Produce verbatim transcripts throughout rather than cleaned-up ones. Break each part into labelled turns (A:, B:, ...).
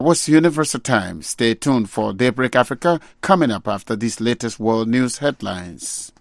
A: was Universal Time. Stay tuned for Daybreak Africa coming up after these latest world news headlines.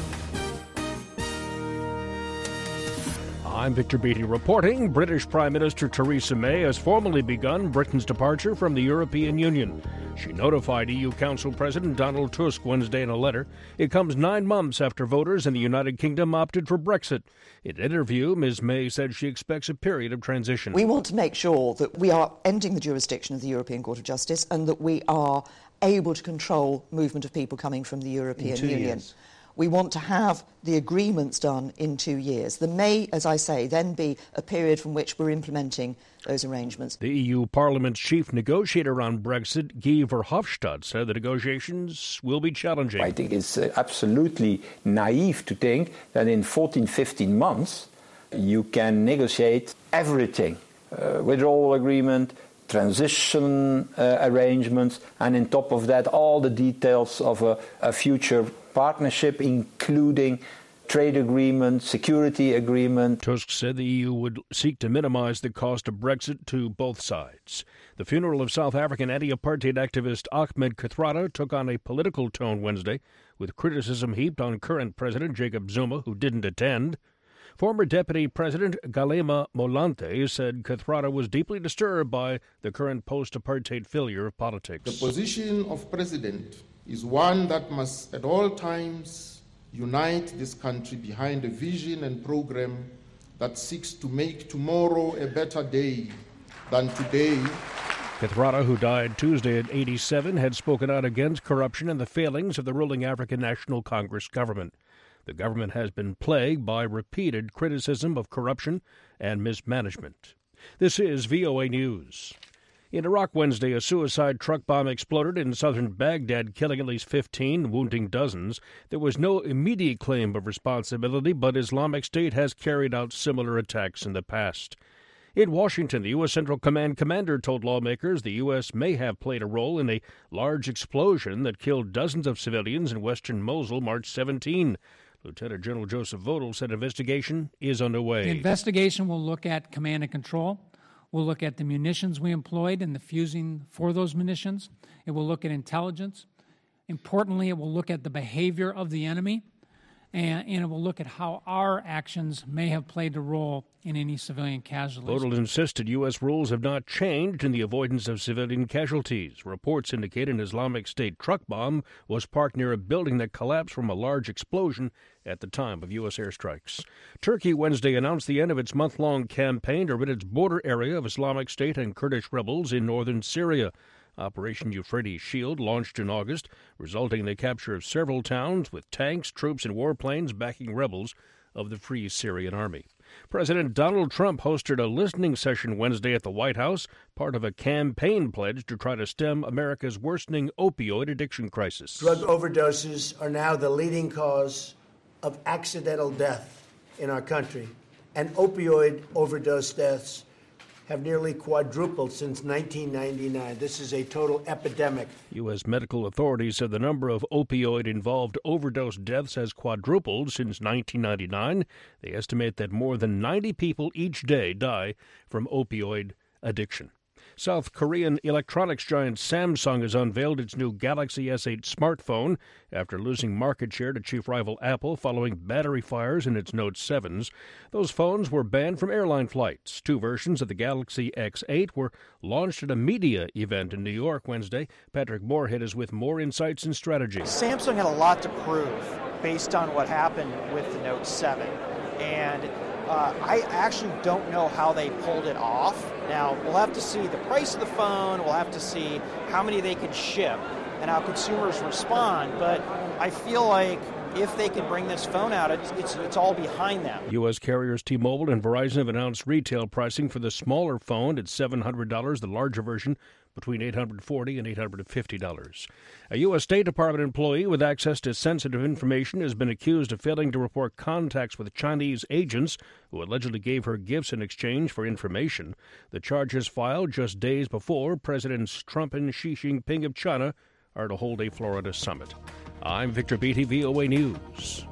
B: I'm Victor Beattie reporting. British Prime Minister Theresa May has formally begun Britain's departure from the European Union. She notified E U Council President Donald Tusk Wednesday in a letter. It comes nine months after voters in the United Kingdom opted for Brexit. In an interview, Miz May said she expects a period of transition.
C: We want to make sure that we are ending the jurisdiction of the European Court of Justice and that we are able to control movement of people coming from the European Union. Years. We want to have the agreements done in two years. There may, as I say, then be a period from which we're implementing those arrangements.
B: The E U Parliament's chief negotiator on Brexit, Guy Verhofstadt, said the negotiations will be challenging.
D: I think it's uh, absolutely naive to think that in fourteen, fifteen months you can negotiate everything. Uh, withdrawal agreement, transition uh, arrangements, and on top of that all the details of a, a future partnership, including trade agreement, security agreement.
B: Tusk said the E U would seek to minimize the cost of Brexit to both sides. The funeral of South African anti-apartheid activist Ahmed Kathrada took on a political tone Wednesday, with criticism heaped on current President Jacob Zuma, who didn't attend. Former Deputy President Galema Molante said Kathrada was deeply disturbed by the current post-apartheid failure of politics.
E: The position of President is one that must at all times unite this country behind a vision and program that seeks to make tomorrow a better day than today.
B: Kathrada, who died Tuesday at eighty-seven, had spoken out against corruption and the failings of the ruling African National Congress government. The government has been plagued by repeated criticism of corruption and mismanagement. This is V O A News. In Iraq Wednesday, a suicide truck bomb exploded in southern Baghdad, killing at least fifteen, wounding dozens. There was no immediate claim of responsibility, but Islamic State has carried out similar attacks in the past. In Washington, the U S. Central Command commander told lawmakers the U S may have played a role in a large explosion that killed dozens of civilians in western Mosul March seventeenth. Lieutenant General Joseph Vodal said investigation is underway.
F: The investigation will look at command and control. We'll look at the munitions we employed and the fusing for those munitions. It will look at intelligence. Importantly, it will look at the behavior of the enemy, and, and it will look at how our actions may have played a role in any civilian casualties.
B: Vodal insisted U S rules have not changed in the avoidance of civilian casualties. Reports indicate an Islamic State truck bomb was parked near a building that collapsed from a large explosion at the time of U S airstrikes. Turkey Wednesday announced the end of its month-long campaign to rid its border area of Islamic State and Kurdish rebels in northern Syria. Operation Euphrates Shield launched in August, resulting in the capture of several towns with tanks, troops, and warplanes backing rebels of the Free Syrian Army. President Donald Trump hosted a listening session Wednesday at the White House, part of a campaign pledge to try to stem America's worsening opioid addiction crisis.
G: Drug overdoses are now the leading cause of accidental death in our country, and opioid overdose deaths have nearly quadrupled since nineteen ninety-nine. This is a total epidemic.
B: U S medical authorities said the number of opioid-involved overdose deaths has quadrupled since nineteen ninety-nine. They estimate that more than ninety people each day die from opioid addiction. South Korean electronics giant Samsung has unveiled its new Galaxy S eight smartphone after losing market share to chief rival Apple following battery fires in its Note sevens. Those phones were banned from airline flights. Two versions of the Galaxy X eight were launched at a media event in New York Wednesday. Patrick Moorhead is with more insights and strategy.
H: Samsung had a lot to prove based on what happened with the Note seven. And Uh, I actually don't know how they pulled it off. Now, we'll have to see the price of the phone, we'll have to see how many they can ship and how consumers respond, but I feel like if they can bring this phone out, it's, it's, it's all behind them.
B: U S carriers T-Mobile and Verizon have announced retail pricing for the smaller phone at seven hundred dollars, the larger version between eight hundred forty dollars and eight hundred fifty dollars. A U S. State Department employee with access to sensitive information has been accused of failing to report contacts with Chinese agents who allegedly gave her gifts in exchange for information. The charges filed just days before Presidents Trump and Xi Jinping of China are to hold a Florida summit. I'm Victor Beattie, V O A News.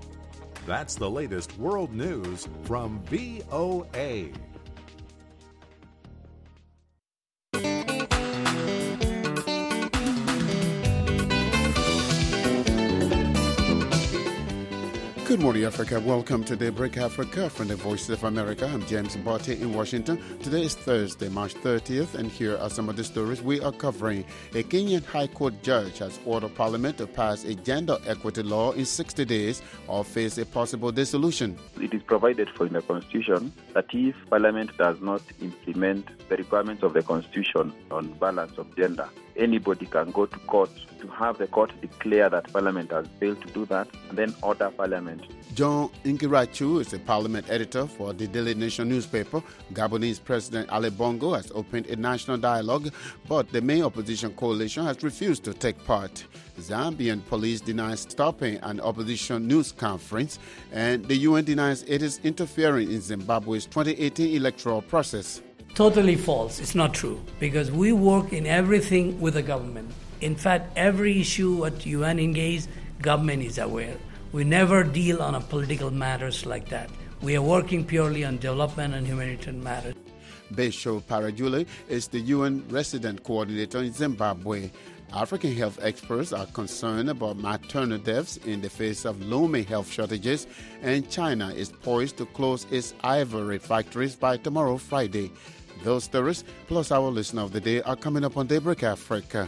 I: That's the latest world news from V O A.
A: Good morning, Africa. Welcome to Daybreak Africa from the Voice of America. I'm James Mbote in Washington. Today is Thursday, March thirtieth, and here are some of the stories we are covering. A Kenyan High Court judge has ordered Parliament to pass a gender equity law in sixty days or face a possible dissolution.
J: It is provided for in the Constitution that if Parliament does not implement the requirements of the Constitution on balance of gender, anybody can go to court to have the court declare that Parliament has failed to do that and then order Parliament.
A: John Ngirachu is a Parliament editor for the Daily Nation newspaper. Gabonese President Ali Bongo has opened a national dialogue, but the main opposition coalition has refused to take part. Zambian police denies stopping an opposition news conference, and the U N denies it is interfering in Zimbabwe's twenty eighteen electoral process.
K: Totally false. It's not true, because we work in everything with the government. In fact, every issue at U N engaged, government is aware. We never deal on a political matters like that. We are working purely on development and humanitarian matters.
A: Besho Parajule is the U N resident coordinator in Zimbabwe. African health experts are concerned about maternal deaths in the face of looming health shortages, and China is poised to close its ivory factories by tomorrow, Friday. Those stories, plus our listener of the day, are coming up on Daybreak Africa.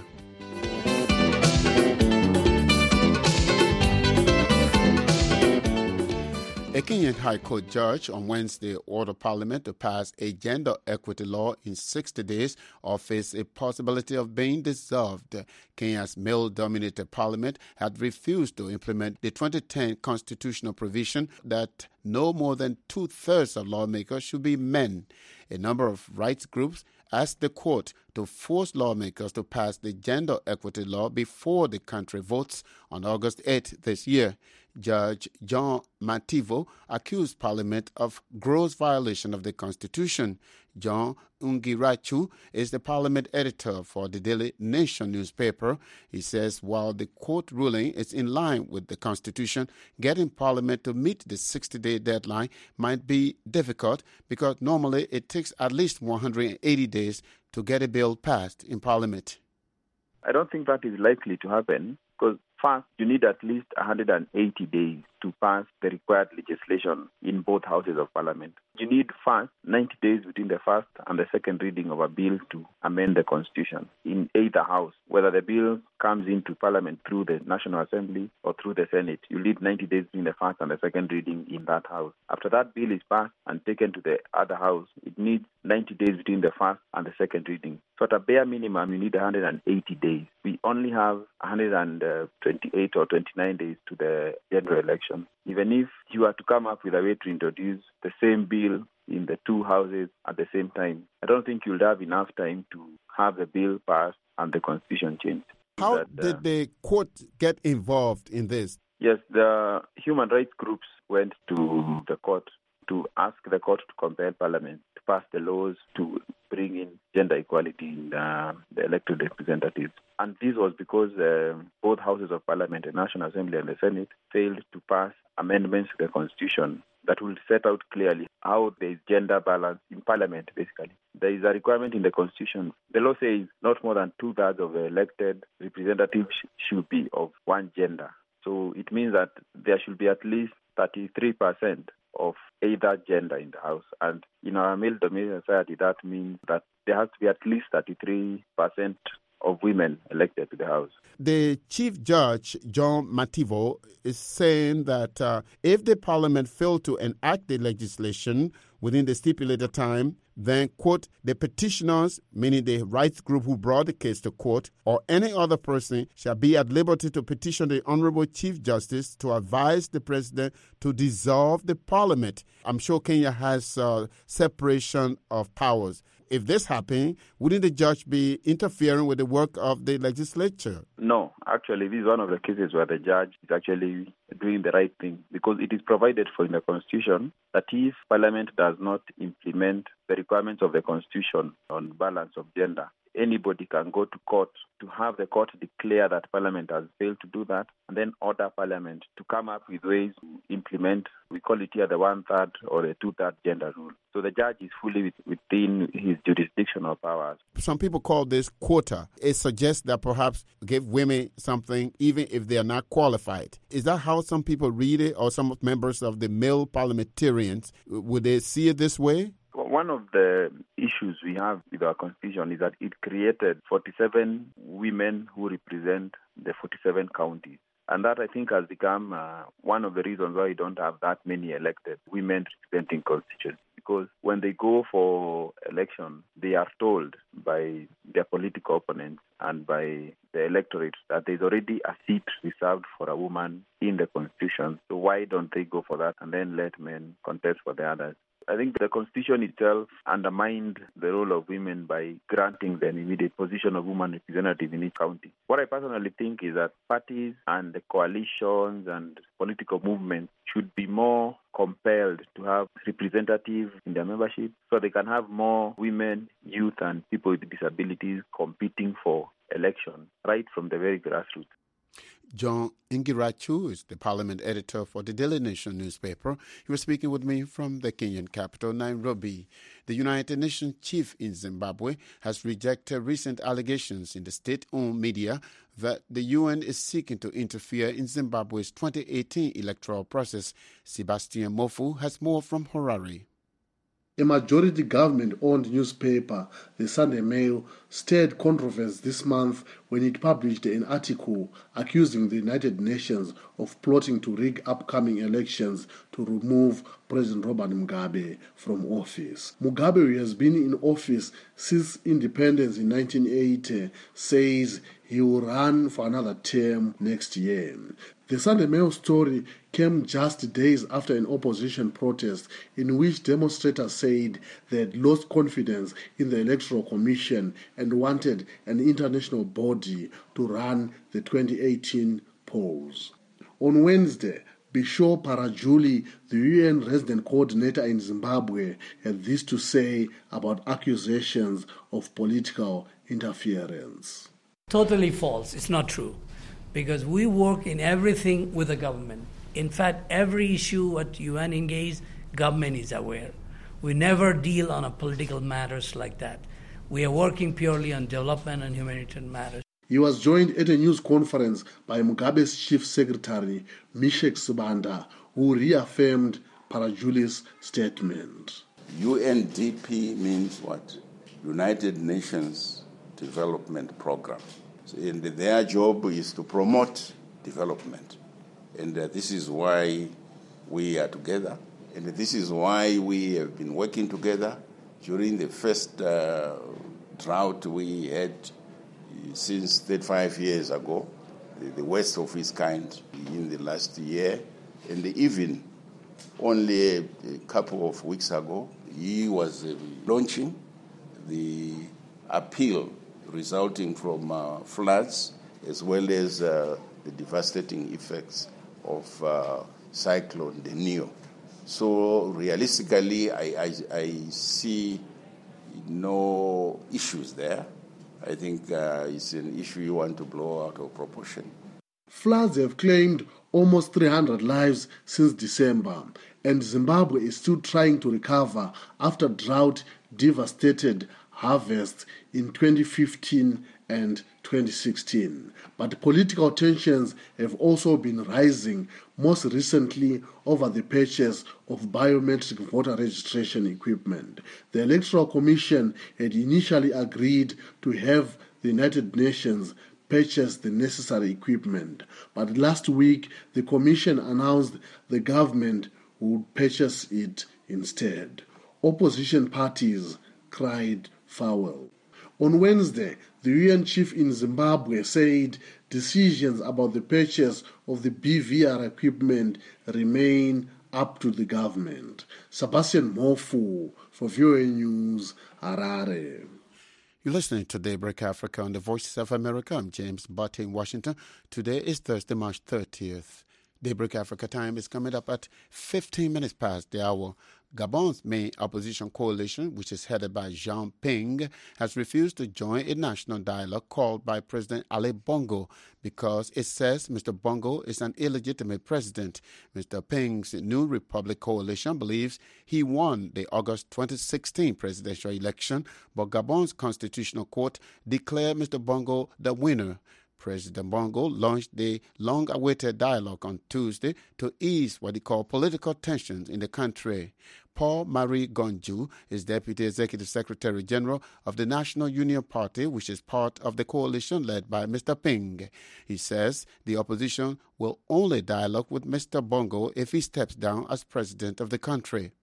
A: A Kenyan High Court judge on Wednesday ordered Parliament to pass a gender equity law in sixty days or face a possibility of being dissolved. Kenya's male-dominated parliament had refused to implement the twenty ten constitutional provision that no more than two-thirds of lawmakers should be men. A number of rights groups asked the court to force lawmakers to pass the gender equity law before the country votes on August eighth this year. Judge John Mativo accused Parliament of gross violation of the Constitution. John Ngirachu is the Parliament editor for the Daily Nation newspaper. He says while the court ruling is in line with the Constitution, getting Parliament to meet the sixty-day deadline might be difficult because normally it takes at least one hundred eighty days to get a bill passed in Parliament.
J: I don't think that is likely to happen because first, you need at least one hundred eighty days to pass the required legislation in both houses of Parliament. You need first ninety days between the first and the second reading of a bill to amend the Constitution in either house. Whether the bill comes into Parliament through the National Assembly or through the Senate, you need ninety days between the first and the second reading in that house. After that bill is passed and taken to the other house, it needs ninety days between the first and the second reading. So at a bare minimum, you need one hundred eighty days. We only have one hundred twenty-eight or twenty-nine days to the general election. Even if you are to come up with a way to introduce the same bill in the two houses at the same time, I don't think you'll have enough time to have the bill passed and the Constitution changed.
A: How
J: that, uh,
A: did the court get involved in this?
J: Yes, the human rights groups went to the court to ask the court to compel Parliament to pass the laws to bring in gender equality in the, the elected representatives. And this was because uh, both houses of Parliament, the National Assembly and the Senate, failed to pass amendments to the Constitution that will set out clearly how there is gender balance in Parliament, basically. There is a requirement in the Constitution. The law says not more than two-thirds of the elected representatives should be of one gender. So it means that there should be at least thirty-three percent of either gender in the House. And in our male-dominated society, that means that there has to be at least thirty-three percent of women elected to the House.
A: The Chief Judge, John Mativo, is saying that uh, if the Parliament failed to enact the legislation within the stipulated time, then, quote, the petitioners, meaning the rights group who brought the case to court, or any other person shall be at liberty to petition the Honorable Chief Justice to advise the President to dissolve the Parliament. I'm sure Kenya has uh, separation of powers. If this happened, wouldn't the judge be interfering with the work of the legislature?
J: No, actually, this is one of the cases where the judge is actually doing the right thing because it is provided for in the Constitution that if Parliament does not implement the requirements of the Constitution on balance of gender, anybody can go to court to have the court declare that Parliament has failed to do that, and then order Parliament to come up with ways to implement, we call it here the one-third or the two-third gender rule. So the judge is fully within his jurisdictional powers.
A: Some people call this quota. It suggests that perhaps give women something even if they are not qualified. Is that how some people read it, or some members of the male parliamentarians? Would they see it this way?
J: One of the issues we have with our constitution is that it created forty-seven women who represent the forty-seven counties. And that, I think, has become uh, one of the reasons why we don't have that many elected women representing constituencies. Because when they go for election, they are told by their political opponents and by the electorate that there's already a seat reserved for a woman in the constitution. So why don't they go for that and then let men contest for the others? I think the Constitution itself undermined the role of women by granting them immediate position of woman representative in each county. What I personally think is that parties and the coalitions and political movements should be more compelled to have representatives in their membership so they can have more women, youth, and people with disabilities competing for election right from the very grassroots.
A: John Ingirachu is the parliament editor for the Daily Nation newspaper. He was speaking with me from the Kenyan capital, Nairobi. The United Nations chief in Zimbabwe has rejected recent allegations in the state-owned media that the U N is seeking to interfere in Zimbabwe's twenty eighteen electoral process. Sebastian Mofu has more from Harare.
L: A majority government-owned newspaper, the Sunday Mail, stirred controversy this month when it published an article accusing the United Nations of plotting to rig upcoming elections to remove President Robert Mugabe from office. Mugabe, who has been in office since independence in nineteen eighty, says he will run for another term next year. The Sunday Mail story came just days after an opposition protest in which demonstrators said they had lost confidence in the Electoral Commission and wanted an international body to run the twenty eighteen polls. On Wednesday, Bisho Parajuli, the U N resident coordinator in Zimbabwe, had this to say about accusations of political interference.
K: Totally false. It's not true. Because we work in everything with the government. In fact, every issue at U N engage, government is aware. We never deal on a political matters like that. We are working purely on development and humanitarian matters.
L: He was joined at a news conference by Mugabe's chief secretary, Mishek Sibanda, who reaffirmed Parajuli's statement.
M: U N D P means what? United Nations Development Program. And their job is to promote development. And uh, this is why we are together. And this is why we have been working together. During the first uh, drought we had since thirty-five years ago, the, the worst of its kind in the last year. And even only a, a couple of weeks ago, he was uh, launching the appeal resulting from uh, floods, as well as uh, the devastating effects of uh, Cyclone Denio. So realistically, I, I, I see no issues there. I think uh, it's an issue you want to blow out of proportion.
L: Floods have claimed almost three hundred lives since December, and Zimbabwe is still trying to recover after drought devastated harvests in twenty fifteen and twenty sixteen. But political tensions have also been rising, most recently over the purchase of biometric voter registration equipment. The Electoral Commission had initially agreed to have the United Nations purchase the necessary equipment, but last week the Commission announced the government would purchase it instead. Opposition parties cried foul. On Wednesday, the U N chief in Zimbabwe said decisions about the purchase of the B V R equipment remain up to the government. Sebastian Mofu for V O A News, Harare.
A: You're listening to Daybreak Africa on the Voices of America. I'm James Butte in Washington. Today is Thursday, March thirtieth. Daybreak Africa time is coming up at fifteen minutes past the hour. Gabon's main opposition coalition, which is headed by Jean Ping, has refused to join a national dialogue called by President Ali Bongo because it says Mister Bongo is an illegitimate president. Mister Ping's New Republic coalition believes he won the August twenty sixteen presidential election, but Gabon's constitutional court declared Mister Bongo the winner. President Bongo launched the long-awaited dialogue on Tuesday to ease what he called political tensions in the country. Paul-Marie Gonju is Deputy Executive Secretary General of the National Union Party, which is part of the coalition led by Mister Ping. He says the opposition will only dialogue with Mister Bongo if he steps down as president of the country.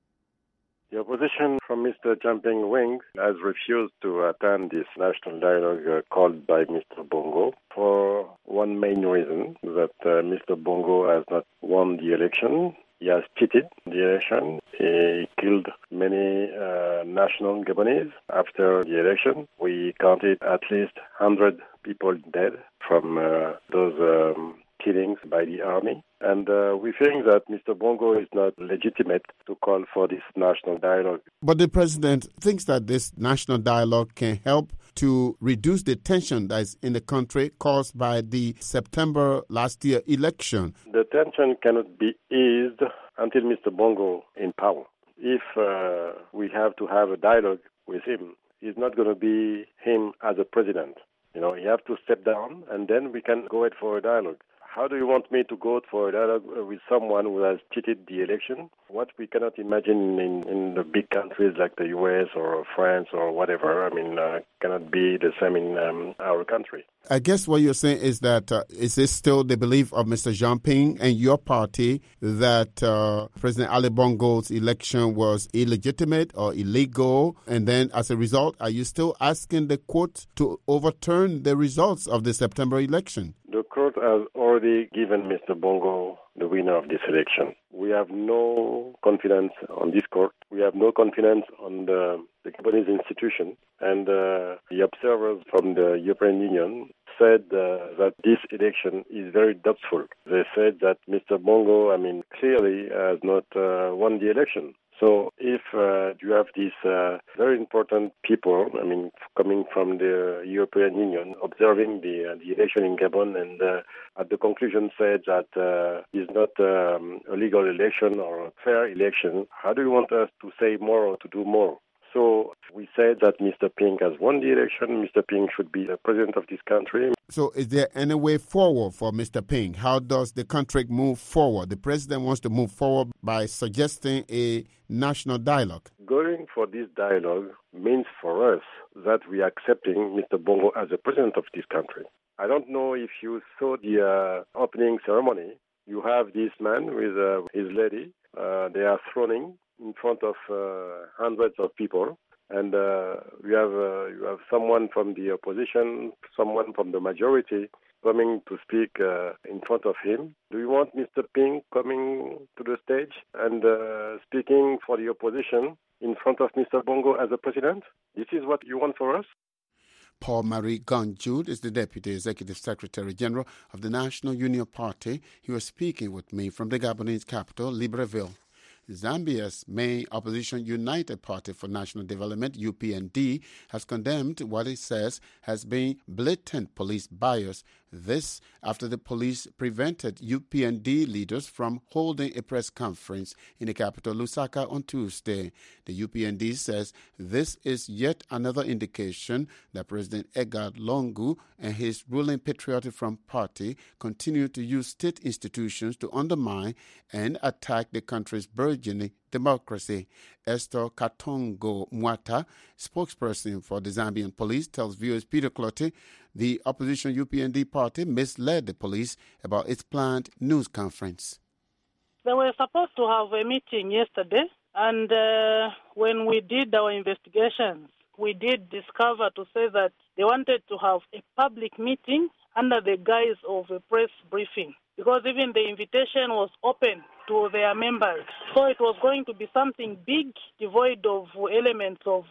N: The opposition from Mister Jumping Wings has refused to attend this national dialogue uh, called by Mister Bongo for one main reason, that uh, Mister Bongo has not won the election. He has cheated the election. He killed many uh, national Gabonese. After the election, we counted at least one hundred people dead from uh, those um, killings by the army. And uh, we think that Mister Bongo is not legitimate to call for this national dialogue.
A: But the president thinks that this national dialogue can help to reduce the tension that is in the country caused by the September last year election.
N: The tension cannot be eased until Mister Bongo in power. If uh, we have to have a dialogue with him, it's not going to be him as a president. You know, you have to step down, and then we can go ahead for a dialogue. How do you want me to go for a dialogue with someone who has cheated the election? What we cannot imagine in, in the big countries like the U S or France or whatever, I mean, uh, cannot be the same in um, our country.
A: I guess what you're saying is that uh, is this still the belief of Mister Jean Ping and your party that uh, President Ali Bongo's election was illegitimate or illegal? And then as a result, are you still asking the court to overturn the results of the September election?
N: The court has already given Mister Bongo the winner of this election. We have no confidence on this court. We have no confidence on the, the Gabonese institution. And uh, the observers from the European Union said uh, that this election is very doubtful. They said that Mister Bongo, I mean, clearly has not uh, won the election. So if uh, you have these uh, very important people, I mean, coming from the European Union, observing the, uh, the election in Gabon, and uh, at the conclusion said that uh, it's not um, a legal election or a fair election, how do you want us to say more or to do more? So we said that Mister Ping has won the election. Mister Ping should be the president of this country.
A: So is there any way forward for Mister Ping? How does the country move forward? The president wants to move forward by suggesting a national dialogue.
N: Going for this dialogue means for us that we are accepting Mister Bongo as the president of this country. I don't know if you saw the uh, opening ceremony. You have this man with uh, his lady. Uh, they are throning in front of uh, hundreds of people, and uh, we have uh, you have someone from the opposition, someone from the majority coming to speak uh, in front of him. Do you want Mister Ping coming to the stage and uh, speaking for the opposition in front of Mister Bongo as a president? This is what you want for us?
A: Paul-Marie Gonju is the Deputy Executive Secretary General of the National Union Party. He was speaking with me from the Gabonese capital, Libreville. Zambia's main opposition United Party for National Development, U P N D, has condemned what it says has been blatant police bias. This after the police prevented U P N D leaders from holding a press conference in the capital, Lusaka, on Tuesday. The U P N D says this is yet another indication that President Edgar Lungu and his ruling Patriotic Front Party continue to use state institutions to undermine and attack the country's burgeoning democracy. Esther Katongo Mwata, spokesperson for the Zambian police, tells viewers Peter Clottey the opposition U P N D party misled the police about its planned news conference.
O: They were supposed to have a meeting yesterday, and uh, when we did our investigations, we did discover to say that they wanted to have a public meeting under the guise of a press briefing, because even the invitation was open to their members. So it was going to be something big, devoid of elements of uh,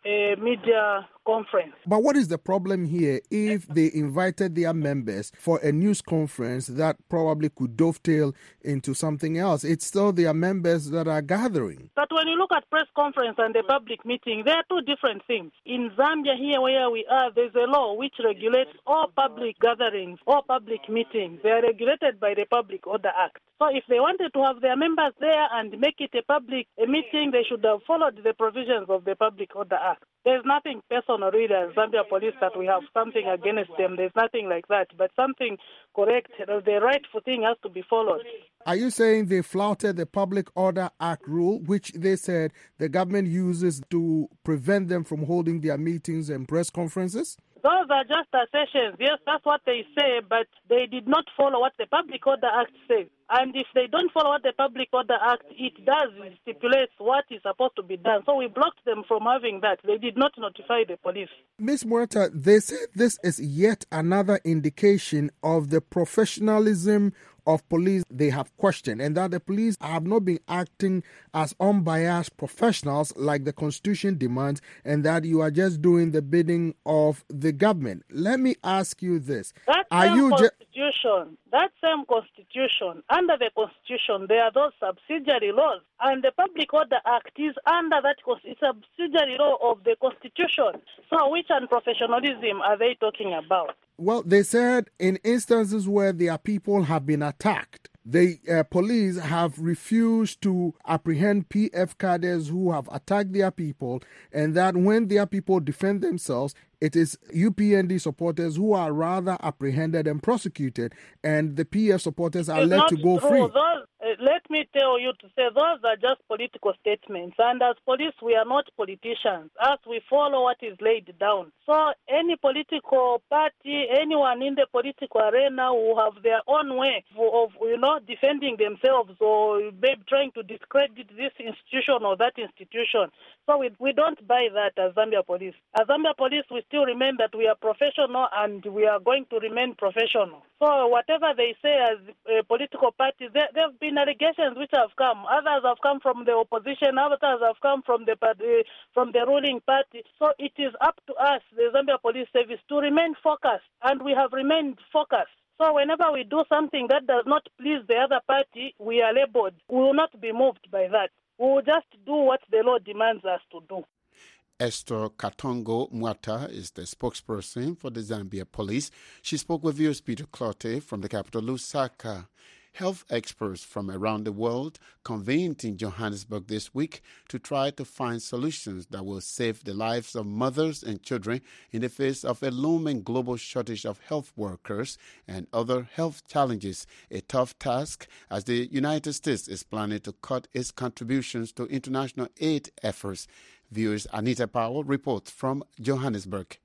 O: a media conference.
P: But what is the problem here if they invited their members for a news conference that probably could dovetail into something else? It's still their members that are gathering.
O: But when you look at press conference and the public meeting, they are two different things. In Zambia here where we are, there's a law which regulates all public gatherings, all public meetings. They are regulated by the Public Order Act. So if they wanted to have their members there and make it a public a meeting, they should have followed the provisions of the Public Order Act. There's nothing personal really as Zambia police that we have something against them. There's nothing like that. But something correct, the rightful thing has to be followed.
P: Are you saying they flouted the Public Order Act rule, which they said the government uses to prevent them from holding their meetings and press conferences?
O: Those are just assertions. Yes, that's what they say, but they did not follow what the Public Order Act says. And if they don't follow what the Public Order Act, it does stipulate what is supposed to be done. So we blocked them from having that. They did not notify the police.
P: Miz Murata, they said this is yet another indication of the professionalism of police they have questioned, and that the police have not been acting as unbiased professionals like the Constitution demands, and that you are just doing the bidding of the government. Let me ask you this.
O: That
P: are
O: same
P: you
O: Constitution, ju- that same Constitution, under the Constitution, there are those subsidiary laws, and the Public Order Act is under that it's a subsidiary law of the Constitution. So which unprofessionalism are they talking about?
P: Well, they said in instances where their people have been attacked, the uh, police have refused to apprehend P F cadres who have attacked their people, and that when their people defend themselves, it is U P N D supporters who are rather apprehended and prosecuted, and the P F supporters are
O: It's
P: let
O: not
P: to go
O: true.
P: free.
O: Those, uh, let me tell you to say those are just political statements, and as police we are not politicians. As we follow what is laid down. So any political party, anyone in the political arena who have their own way of, you know, defending themselves or maybe trying to discredit this institution or that institution. So we, we don't buy that as Zambia Police. As Zambia Police, we still remain that we are professional and we are going to remain professional. So whatever they say as uh, political parties, there, there have been allegations which have come. Others have come from the opposition, others have come from the uh, from the ruling party. So it is up to us, the Zambia Police Service, to remain focused, and we have remained focused. So whenever we do something that does not please the other party, we are labeled. We will not be moved by that. We will just do what the law demands us to do.
A: Esther Katongo Mwata is the spokesperson for the Zambia Police. She spoke with viewers Peter Clotte from the capital Lusaka. Health experts from around the world convened in Johannesburg this week to try to find solutions that will save the lives of mothers and children in the face of a looming global shortage of health workers and other health challenges, a tough task as the United States is planning to cut its contributions to international aid efforts. Viewers Anita Powell reports from Johannesburg.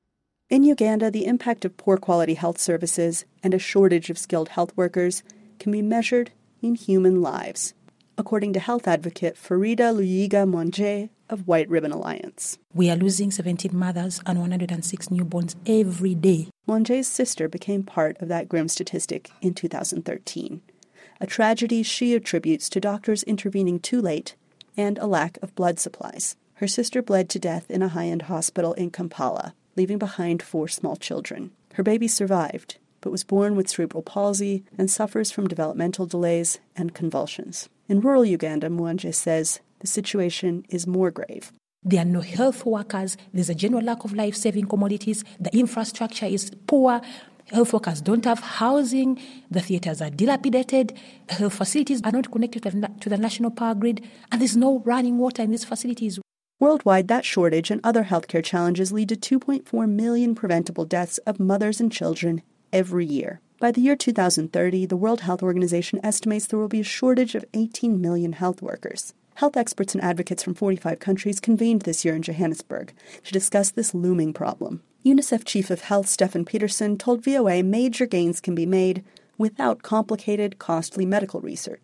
Q: In Uganda, the impact of poor quality health services and a shortage of skilled health workers can be measured in human lives, according to health advocate Farida Luyiga Mwanje of White Ribbon Alliance.
R: We are losing seventeen mothers and one hundred six newborns every day.
Q: Mwanje's sister became part of that grim statistic in two thousand thirteen, a tragedy she attributes to doctors intervening too late and a lack of blood supplies. Her sister bled to death in a high-end hospital in Kampala, leaving behind four small children. Her baby survived, but was born with cerebral palsy and suffers from developmental delays and convulsions. In rural Uganda, Mwanje says the situation is more grave.
R: There are no health workers. There's a general lack of life-saving commodities. The infrastructure is poor. Health workers don't have housing. The theaters are dilapidated. Health facilities are not connected to the national power grid. And there's no running water in these facilities.
Q: Worldwide, that shortage and other healthcare challenges lead to two point four million preventable deaths of mothers and children every year. By the year two thousand thirty, the World Health Organization estimates there will be a shortage of eighteen million health workers. Health experts and advocates from forty-five countries convened this year in Johannesburg to discuss this looming problem. UNICEF Chief of Health Stefan Peterson told V O A major gains can be made without complicated, costly medical research.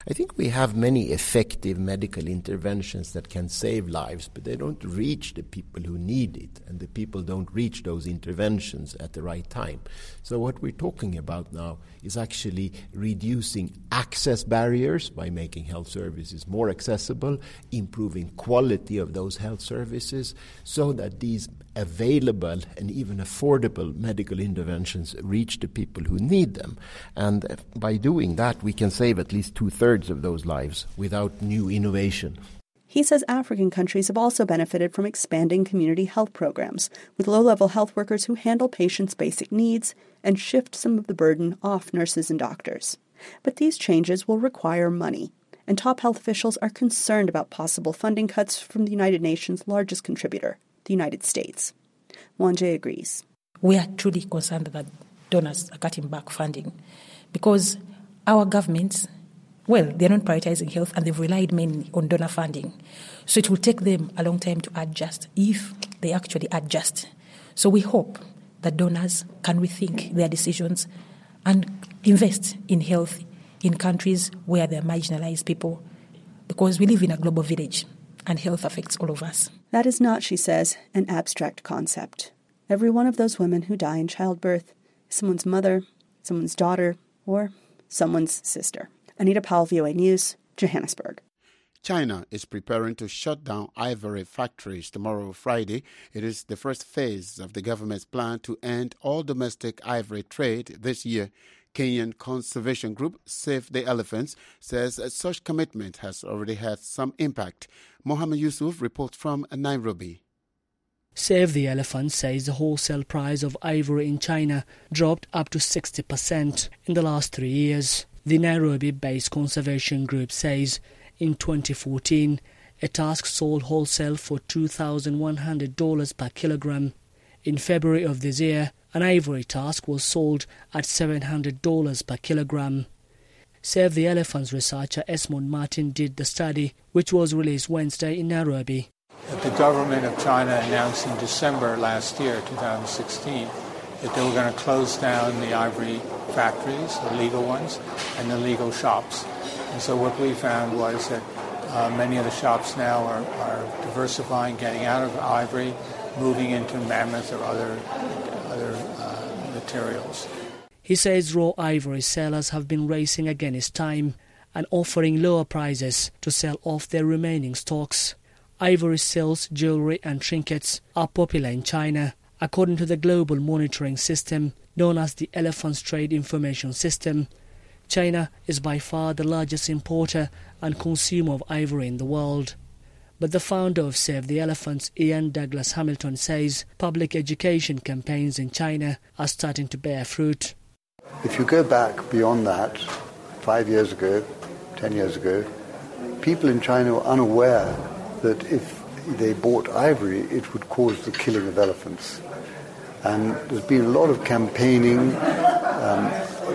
S: I think we have many effective medical interventions that can save lives, but they don't reach the people who need it, and the people don't reach those interventions at the right time. So what we're talking about now is actually reducing access barriers by making health services more accessible, improving quality of those health services so that these available and even affordable medical interventions reach the people who need them. And by doing that, we can save at least two-thirds of those lives without new innovation.
Q: He says African countries have also benefited from expanding community health programs with low-level health workers who handle patients' basic needs and shift some of the burden off nurses and doctors. But these changes will require money, and top health officials are concerned about possible funding cuts from the United Nations' largest contributor, the United States. Mwanje agrees.
R: We are truly concerned that donors are cutting back funding because our governments, well, they're not prioritizing health and they've relied mainly on donor funding. So it will take them a long time to adjust if they actually adjust. So we hope that donors can rethink their decisions and invest in health in countries where there are marginalized people, because we live in a global village and health affects all of us.
Q: That is not, she says, an abstract concept. Every one of those women who die in childbirth is someone's mother, someone's daughter, or someone's sister. Anita Powell, V O A News, Johannesburg.
A: China is preparing to shut down ivory factories tomorrow, Friday. It is the first phase of the government's plan to end all domestic ivory trade this year. Kenyan conservation group Save the Elephants says such commitment has already had some impact. Mohammed Yusuf reports from Nairobi.
T: Save the Elephants says the wholesale price of ivory in China dropped up to sixty percent in the last three years. The Nairobi-based conservation group says in twenty fourteen, a tusk sold wholesale for two thousand one hundred dollars per kilogram. In February of this year, an ivory tusk was sold at seven hundred dollars per kilogram. Save the Elephants researcher Esmond Martin did the study, which was released Wednesday in Nairobi.
U: The government of China announced in December last year, two thousand sixteen, that they were going to close down the ivory factories, the legal ones, and the legal shops. And so what we found was that uh, many of the shops now are, are diversifying, getting out of ivory, moving into mammoth or other, other uh, materials.
T: He says raw ivory sellers have been racing against time and offering lower prices to sell off their remaining stocks. Ivory sales, jewelry and trinkets are popular in China. According to the global monitoring system known as the Elephants Trade Information System, China is by far the largest importer and consumer of ivory in the world. But the founder of Save the Elephants, Ian Douglas Hamilton, says public education campaigns in China are starting to bear fruit.
V: If you go back beyond that, five years ago, ten years ago, people in China were unaware that if they bought ivory, it would cause the killing of elephants. And there's been a lot of campaigning um,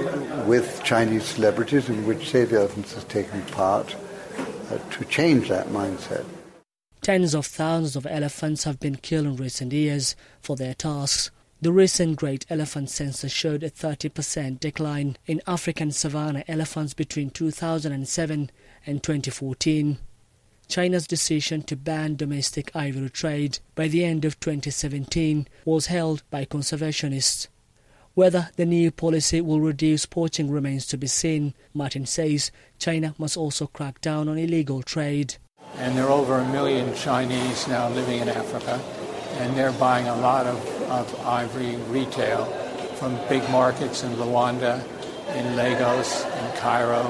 V: with Chinese celebrities in which Save the Elephants has taken part uh, to change that mindset.
T: Tens of thousands of elephants have been killed in recent years for their tasks. The recent Great Elephant Census showed a thirty percent decline in African savanna elephants between two thousand seven and twenty fourteen. China's decision to ban domestic ivory trade by the end of twenty seventeen was hailed by conservationists. Whether the new policy will reduce poaching remains to be seen. Martin says China must also crack down on illegal trade.
U: And there are over a million Chinese now living in Africa, and they're buying a lot of, of ivory retail from big markets in Luanda, in Lagos, in Cairo,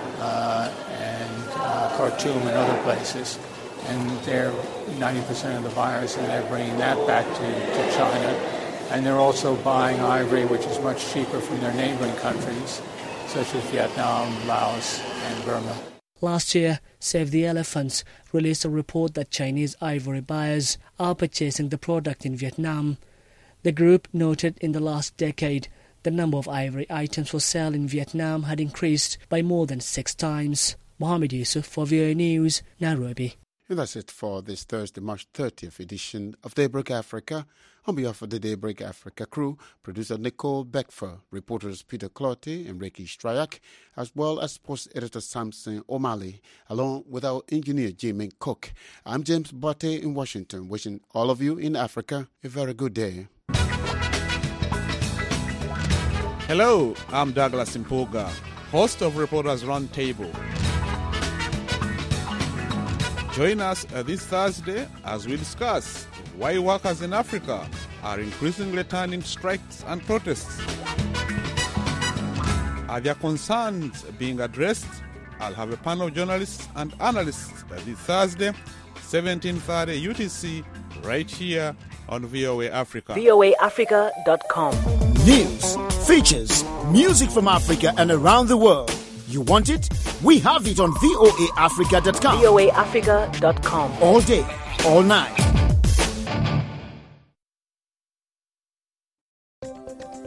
U: uh, and uh, Khartoum and other places. And they're ninety percent of the buyers, and they're bringing that back to, to China. And they're also buying ivory, which is much cheaper from their neighboring countries, such as Vietnam, Laos, and Burma.
T: Last year, Save the Elephants released a report that Chinese ivory buyers are purchasing the product in Vietnam. The group noted in the last decade the number of ivory items for sale in Vietnam had increased by more than six times. Mohammed Yusuf for V O A News, Nairobi.
A: And that's it for this Thursday, March thirtieth edition of Daybreak Africa. On behalf of the Daybreak Africa crew, producer Nicole Beckfer, reporters Peter Clottey and Ricky Stryak, as well as sports editor Samson O'Malley, along with our engineer Jimmy Cook. I'm James Botte in Washington, wishing all of you in Africa a very good day.
C: Hello, I'm Douglas Mpuga, host of Reporters Roundtable. Join us uh, this Thursday as we discuss why workers in Africa are increasingly turning strikes and protests. Are their concerns being addressed? I'll have a panel of journalists and analysts uh, this Thursday, seventeen thirty U T C, right here on V O A Africa.
D: V O A Africa dot com.
W: News, features, music from Africa and around the world. You want it? We have it on V O A Africa dot com.
D: V O A Africa dot com.
W: All day, all night.